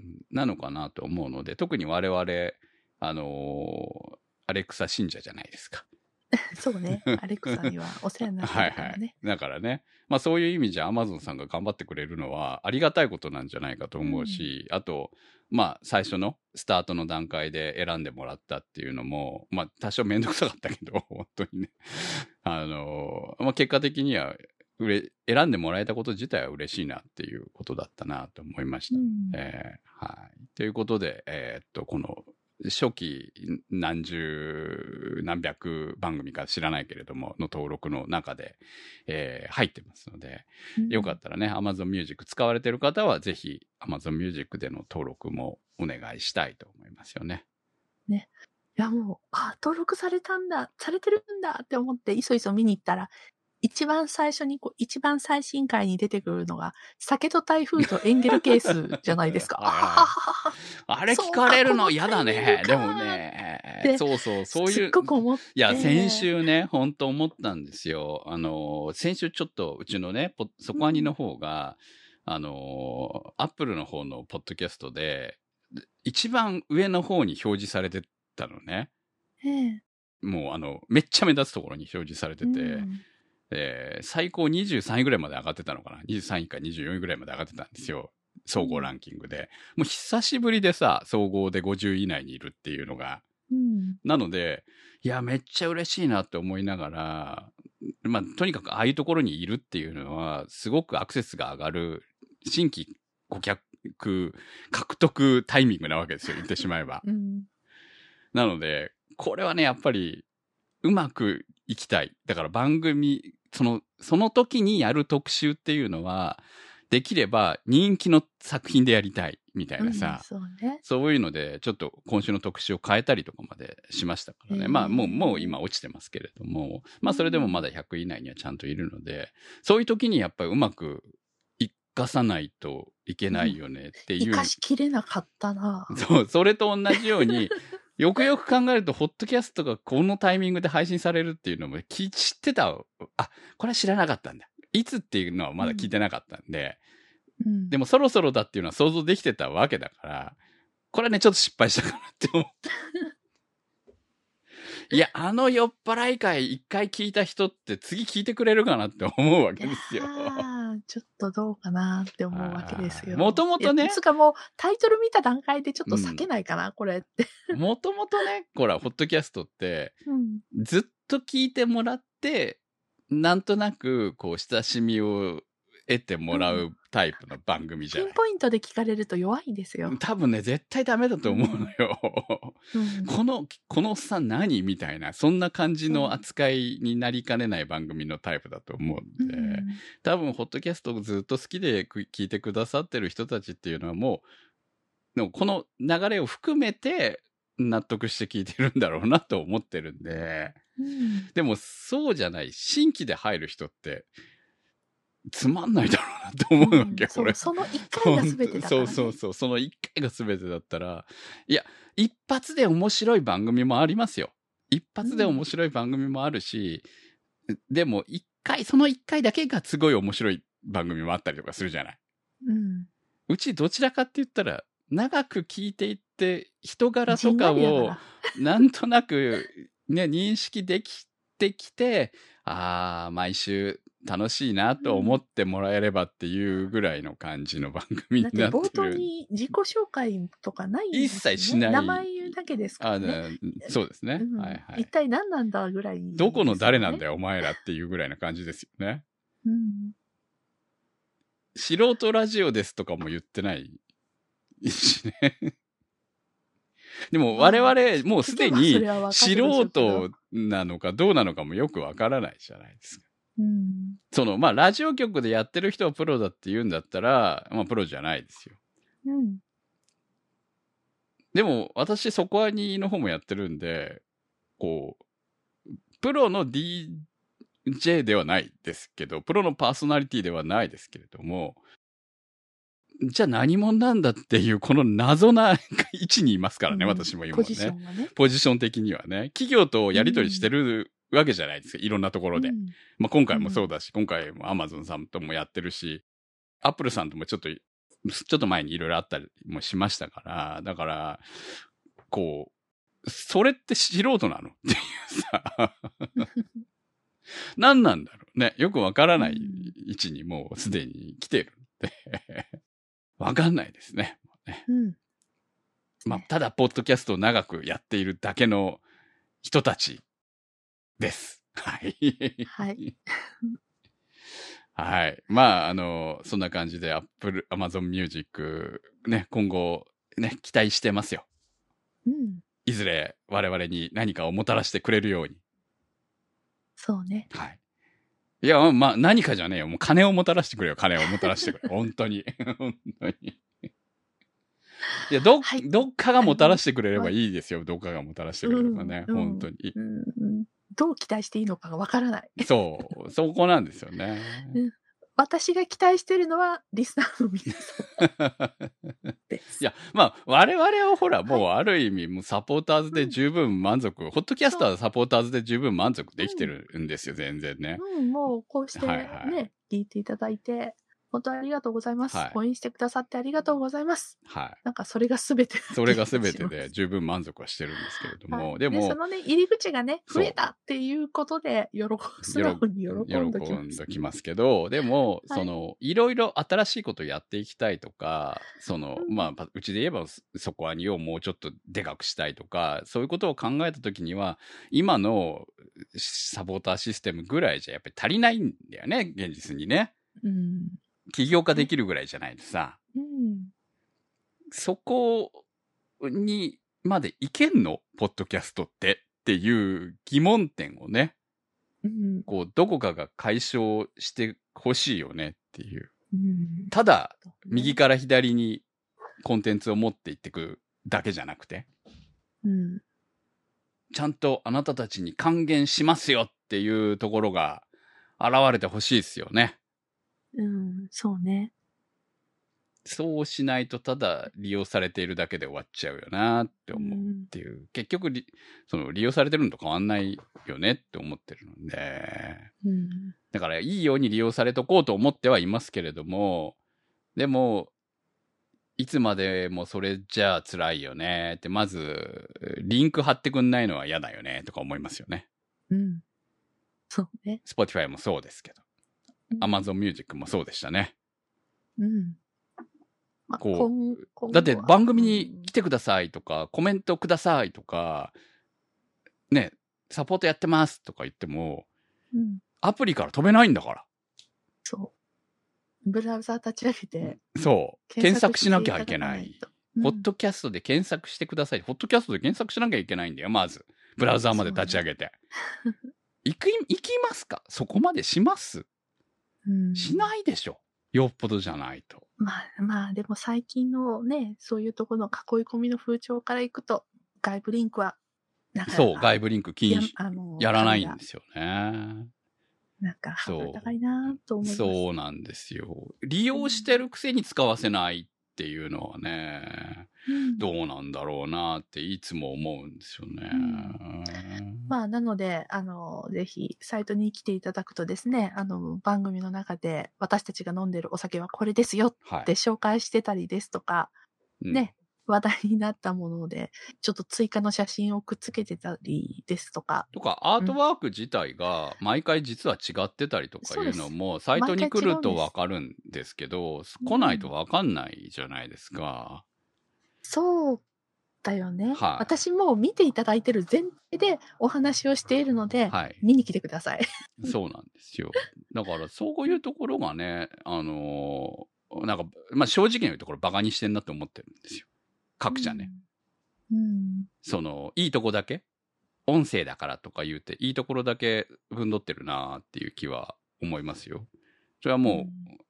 なのかなと思うので、特に我々、あのー、アレクサ信者じゃないですか。 そうね。アレクサにはお世話になってるからね。はいはい。 だからね。まあそういう意味じゃ Amazon さんが頑張ってくれるのはありがたいことなんじゃないかと思うし、うん、あと、まあ最初のスタートの段階で選んでもらったっていうのも、まあ多少めんどくさかったけど、本当にね。あの、まあ結果的にはうれ、選んでもらえたこと自体は嬉しいなっていうことだったなと思いました。うん、えー、はい。ということで、えー、っと、この、初期何十何百番組か知らないけれどもの登録の中で、えー、入ってますので、うん、よかったらね Amazon Music 使われてる方はぜひ Amazon Music での登録もお願いしたいと思いますよね。 ね。いやもう、あ、登録されたんだ、されてるんだって思っていそいそ見に行ったら、一番最初にこう、一番最新回に出てくるのが、酒と台風とエンゲルケースじゃないですか。 あれ聞かれるの嫌だね。でもね、そうそう、そういう。 すっごく思って。 いや、先週ね、本当思ったんですよ。あの、先週ちょっとうちのね、そこアニの方が、うん、あの、アップルの方のポッドキャストで、一番上の方に表示されてたのね。 ええ、 もうあの、めっちゃ目立つところに表示されてて、うんえー、最高にじゅうさんいぐらいまで上がってたのかな ?にじゅうさんいかにじゅうよんいぐらいまで上がってたんですよ。総合ランキングで。もう久しぶりでさ、総合でごじゅうい以内にいるっていうのが。 うん、 なので、いや、めっちゃ嬉しいなって思いながら、まあ、とにかくああいうところにいるっていうのは、すごくアクセスが上がる、新規顧客獲得タイミングなわけですよ、言ってしまえば。 うん、 なので、これはね、やっぱり、うまくいきたい。だから番組、その、その時にやる特集っていうのは、できれば人気の作品でやりたいみたいなさ、 うん、そうね、 そういうので、ちょっと今週の特集を変えたりとかまでしましたからね。まあもう、もう今落ちてますけれども、まあそれでもまだひゃくい以内にはちゃんといるので、そういう時にやっぱりうまく生かさないといけないよねっていう。 生かしきれなかったな。 そう、それと同じように、よくよく考えると、ホットキャストがこのタイミングで配信されるっていうのも知ってた。あ、これは知らなかったんだ。いつっていうのはまだ聞いてなかったんで、うん、でもそろそろだっていうのは想像できてたわけだから、これはね、ちょっと失敗したかなって思う。いや、あの酔っ払い会一回聞いた人って次聞いてくれるかなって思うわけですよ。 ちょっとどうかなって思うわけですよ。 もともとね。 つかもうタイトル見た段階でちょっと避けないかな、うん、これって。 もともとね、ほら、ホットキャストって、うん、ずっと聞いてもらって、なんとなく、こう、親しみを得てもらうタイプの番組じゃない、 うん、ピンポイントで聞かれると弱いんですよ。 多分ね、絶対ダメだと思うのよ。うん、この、このおっさん何みたいな、そんな感じの扱いになりかねない番組のタイプだと思うんで、うん、多分、ホットキャストをずっと好きで聞いてくださってる人たちっていうのはもう、でもこの流れを含めて納得して聞いてるんだろうなと思ってるんで、うん、でもそうじゃない、新規で入る人って、つまんないだろうなと思うわけ、これ、うん。 その一回が全てだからね。 そうそうそう。その一回が全てだったら、いや、一発で面白い番組もありますよ。一発で面白い番組もあるし、うん、でも一回、その一回だけがすごい面白い番組もあったりとかするじゃない。 うん。 うちどちらかって言ったら、長く聞いていって、人柄とかを、なんとなく、ね、認識できてきて、ああ、毎週、楽しいなと思ってもらえればっていうぐらいの感じの番組になってる。だって冒頭に自己紹介とかないんですね。 一切しない。 名前言うだけですからね。 あそうですね、うん。はいはい。 一体何なんだぐらい、ね。 どこの誰なんだよお前らっていうぐらいな感じですよね。 うん、 素人ラジオですとかも言ってないしね。でも我々もうすでに素人なのかどうなのかもよくわからないじゃないですか。 うん、 その、まあ、ラジオ局でやってる人をプロだって言うんだったら、まあ、プロじゃないですよ。 うん。 でも、私、そこアニの方もやってるんで、こう、プロの ディージェー ではないですけど、プロのパーソナリティではないですけれども、じゃあ何者なんだっていう、この謎な位置にいますからね、うん、私も今ね。 ポジションがね。 ポジション的にはね。企業とやり取りしてるわけじゃないですか、いろんなところで。うん、まあ今回もそうだし、うん、今回も Amazon さんともやってるし、Apple さんともちょっと、ちょっと前にいろいろあったりもしましたから、だから、こう、それって素人なのっていうさ、何なんだろうね。よくわからない位置にもうすでに来てるって。わかんないですね。うん、まあ、ただ、ポッドキャストを長くやっているだけの人たちです。はい。 はい。 はい。まあ、あの、そんな感じで、Apple、Amazon Music、ね、今後、ね、期待してますよ。うん。いずれ我々に何かをもたらしてくれるように。 そうね。 はい。いや、まあ、何かじゃねえよ。もう金をもたらしてくれよ。金をもたらしてくれ。本当に。本当に。いや、ど、はい、どっかがもたらしてくれればいいですよ。どっかがもたらしてくれればね。うん、本当に、 うんうん。どう期待していいのかがわからない。 そう。そこなんですよね。 うん、私が期待してるのは、リスナーの皆さんです。 いや、まあ、我々はほら、もうある意味、もうサポーターズで十分満足、うん、ホットキャスターはサポーターズで十分満足できてるんですよ、うん、全然ね。 うん、もうこうしてね、はいはい、聞いていただいて、本当にありがとうございます。はい、応援してくださってありがとうございます。はい。なんかそれが全て。 それが全てで十分満足はしてるんですけれども、はい、でも。 でそのね、入り口がね、増えたっていうことで、喜素直に喜んできます。 喜んできますけど、でも、はい、その、いろいろ新しいことをやっていきたいとか、その、うん、まあ、うちで言えば、そこアニをもうちょっとでかくしたいとか、そういうことを考えたときには、今のサポーターシステムぐらいじゃやっぱり足りないんだよね、現実にね。うん起業家できるぐらいじゃないとさ、うん、そこにまでいけんのポッドキャストってっていう疑問点をね、うん、こうどこかが解消してほしいよねっていう、うん、ただ右から左にコンテンツを持っていってくだけじゃなくて、うん、ちゃんとあなたたちに還元しますよっていうところが現れてほしいですよね。 うん、そうね。 そうしないとただ利用されているだけで終わっちゃうよなって思うっていう。うん、結局その利用されてるのと変わんないよねって思ってるので。うん、だからいいように利用されとこうと思ってはいますけれども、でも、いつまでもそれじゃあ辛いよねって、まず、リンク貼ってくんないのは嫌だよねとか思いますよね。 うん。そうね。 Spotify もそうですけど。Amazon Music もそうでしたね。うん。こう、だって番組に来てくださいとか、コメントくださいとか、ね、サポートやってますとか言っても、うん、アプリから飛べないんだから。 そう。ブラウザ立ち上げて。 そう。検索しなきゃいけない。うん、ホットキャストで検索してください。ホットキャストで検索しなきゃいけないんだよ、まず。ブラウザーまで立ち上げて。ね、行く、行きますか？そこまでします？うん、しないでしょ。よっぽどじゃないと。 まあまあ、でも最近のね、そういうところの囲い込みの風潮からいくと、外部リンクはなかなか、そう、外部リンク禁止、や, やらないんですよね。 なんか、ハードル高いなと思います。 そうなんですよ。利用してるくせに使わせないっていうのはね、うん、どうなんだろうなっていつも思うんですよね。うん、 まあ、なので、あの、ぜひ、サイトに来ていただくとですね、あの、番組の中で、私たちが飲んでるお酒はこれですよって紹介してたりですとか、はい、ね、うん、話題になったもので、ちょっと追加の写真をくっつけてたりですとか。 とか、アートワーク自体が毎回実は違ってたりとかいうのも、サイトに来るとわかるんですけど、来ないとわかんないじゃないですか。 そうだよね。はい、私も見ていただいてる前提でお話をしているので、はい、見に来てください。 そうなんですよ。 だからそういうところがね、あのー、なんか、まあ、正直に言うところバカにしてんなって思ってるんですよ。各社ね。 うん。うん、その、いいとこだけ音声だからとか言うて、いいところだけふんどってるなーっていう気は思いますよ。それはもう、うん、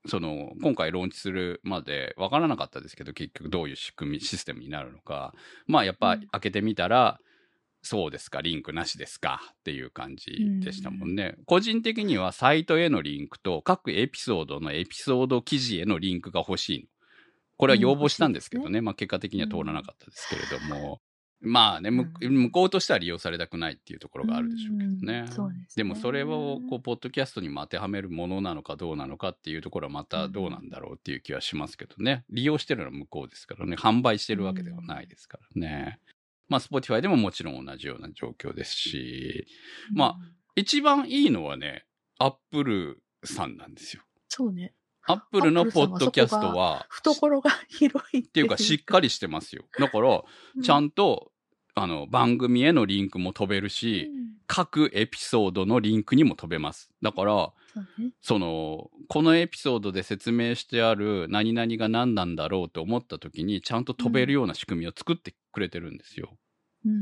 その、今回ローンチするまでわからなかったですけど、結局どういう仕組み、システムになるのか。まあ、やっぱ開けてみたら、うん、そうですか、リンクなしですかっていう感じでしたもんね。うん、個人的にはサイトへのリンクと各エピソードのエピソード記事へのリンクが欲しいの。これは要望したんですけどね。うん、ねまあ結果的には通らなかったですけれども。うん、まあね、うん、向こうとしては利用されたくないっていうところがあるでしょうけどね。うん、そうですね。でもそれをこう、ポッドキャストにも当てはめるものなのかどうなのかっていうところはまたどうなんだろうっていう気はしますけどね。利用してるのは向こうですからね。販売してるわけではないですからね。うんまあ、Spotify でももちろん同じような状況ですし、うん、まあ、一番いいのはね、Apple さんなんですよ。 そうね。 Apple のポッドキャストは、 懐が広いっていうか、しっかりしてますよ。だから、ちゃんと、うん、あの、番組へのリンクも飛べるし、うん、各エピソードのリンクにも飛べます。だから、そ,、ね、その、このエピソードで説明してある何々が何なんだろうと思った時に、ちゃんと飛べるような仕組みを作ってくれてるんですよ。うんうん、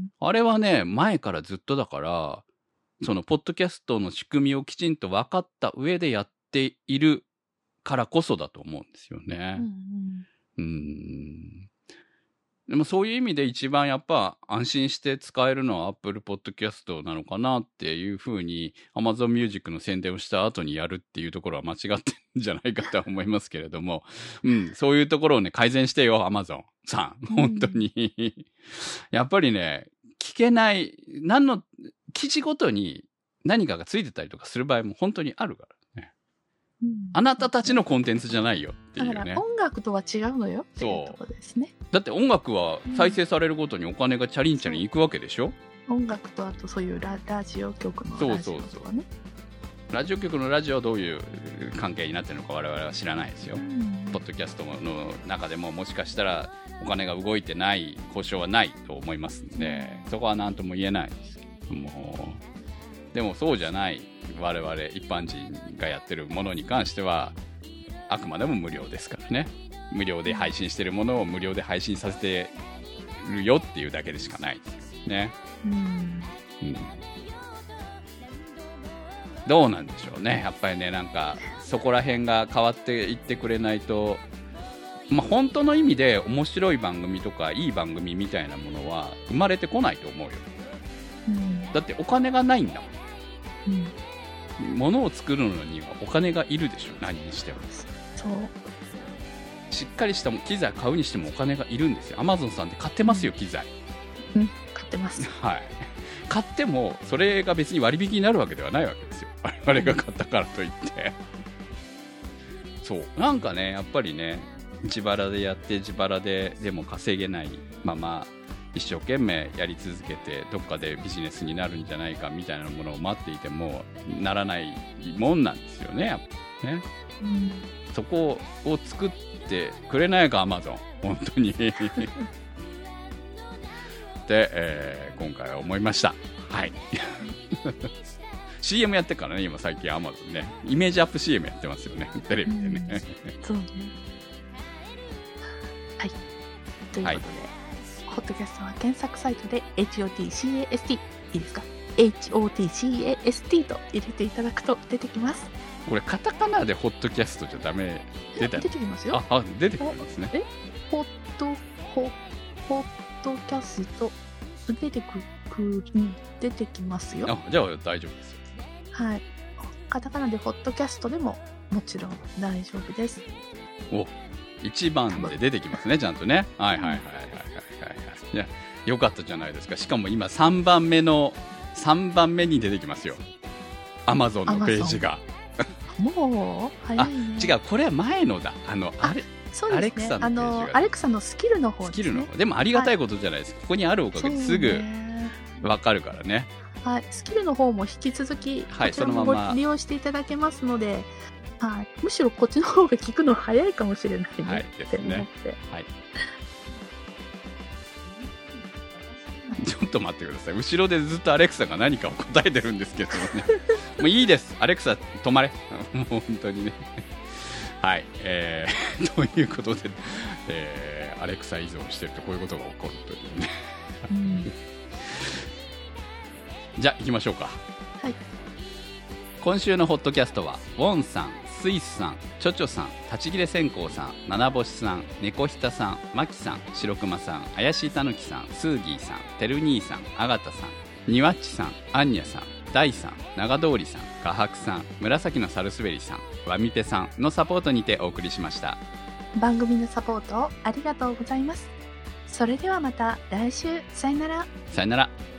あれはね、前からずっとだから、その、ポッドキャストの仕組みをきちんと分かった上でやっているからこそだと思うんですよね。うん、うん、うーんでもそういう意味で一番やっぱ安心して使えるのは Apple Podcast なのかなっていうふうに Amazon Music の宣伝をした後にやるっていうところは間違ってるんじゃないかとは思いますけれども、うん、そういうところをね、改善してよ、Amazon さん。本当に。うん、やっぱりね、聞けない、何の、記事ごとに何かがついてたりとかする場合も本当にあるからね。うん、あなたたちのコンテンツじゃないよっていうね。 だから音楽とは違うのよっていうところですね。 だって音楽は再生されるごとにお金がチャリンチャリンいくわけでしょ、 うん、音楽とあとそういう ラ, ラジオ局のラジオとかね。そうそうそう。 ラジオ局のラジオはどういう関係になってるのか我々は知らないですよ。うん、ポッドキャストの中でももしかしたらお金が動いてない交渉はないと思いますんで、そこは何とも言えないですけども、でもそうじゃない我々一般人がやってるものに関してはあくまでも無料ですからね。無料で配信してるものを無料で配信させてるよっていうだけでしかないですね。うん、うん、どうなんでしょうね。やっぱりね、なんかそこら辺が変わっていってくれないと、まあ、本当の意味で面白い番組とかいい番組みたいなものは生まれてこないと思うよ。うん、だってお金がないんだもん。うん、物を作るのにはお金がいるでしょ。何にしても。そう。しっかりした機材買うにしてもお金がいるんですよ。アマゾンさんで買ってますよ、機材。 うん、買ってます。 はい。買ってもそれが別に割引になるわけではないわけですよ。我々が買ったからといって。そう。なんかね、やっぱりね、自腹でやって自腹ででも稼げないまま一生懸命やり続けてどっかでビジネスになるんじゃないかみたいなものを待っていてもならないもんなんですよね。やっぱね。うん、そこを作ってくれないか、アマゾン。本当に。で、えー、今回は思いました。はい。シーエム やってからね、今最近アマゾンね。イメージアップ シーエム やってますよね。テレビでね。うん、そうね。 はい。ということで、はい、ホットキャストは検索サイトで エイチオーティーシーエーエスティー いいですか エイチオーティーシーエーエスティー と入れていただくと出てきます。 これカタカナでホットキャストじゃダメ出た出てきますよ。 あ、あ出てくるんですね。 えホットホホットキャスト出てくる、うん、出てきますよ。 あ、じゃあ大丈夫ですよ。 はい。カタカナでホットキャストでももちろん大丈夫です。 お、いちばんで出てきますね、ちゃんとね。はいはいはいはいはいはい。いや、よかったじゃないですか。しかも今さんばんめのさんばんめに出てきますよ。アマゾンのページが。 もう早いね。 あ、違う、これは前のだ。あの、あれ、 そうですね、 アレクサのページが、 あの、アレクサのスキルの方ですね。 スキルの方。でもありがたいことじゃないですか。はい、ここにあるおかげですぐわかるからね。 はい、スキルの方も引き続き、こちらもご利用していただけますので、はい、むしろこっちの方が聞くの早いかもしれないね。はい、ですね。はい。 ちょっと待ってください。後ろでずっとアレクサが何かを答えてるんですけどもね。もういいです。アレクサ止まれ。もう本当にね。はい、えー、ということで、えー、アレクサ依存してるとこういうことが起こるというね。うん、じゃあ行きましょうか。 はい。 今週のホットキャストはウォンさん、スイスさん、チョチョさん、立ち切れ線香さん、七星さん、猫ひたさん、マキさん、白熊さん、怪しいたぬきさん、スーギーさん、てる兄さん、あがたさん、にわっちさん、あんにゃさん、大さん、長通りさん、画伯さん、紫のサルスベリさん、わみぺさんのサポートにてお送りしました。 番組のサポートをありがとうございます。それではまた来週、さよなら。 さよなら。